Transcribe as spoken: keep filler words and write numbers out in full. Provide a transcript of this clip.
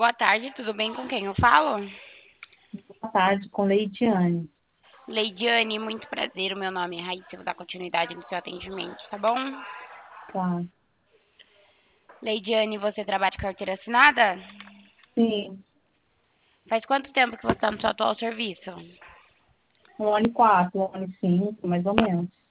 Boa tarde, tudo bem com quem eu falo? Boa tarde, com Leidiane. Leidiane, muito prazer, o meu nome é Raíssa, eu vou dar continuidade no seu atendimento, tá bom? Tá. Leidiane, você trabalha de carteira assinada? Sim, Faz quanto tempo que você está no seu atual serviço? um ano e quatro, um ano e cinco, mais ou menos.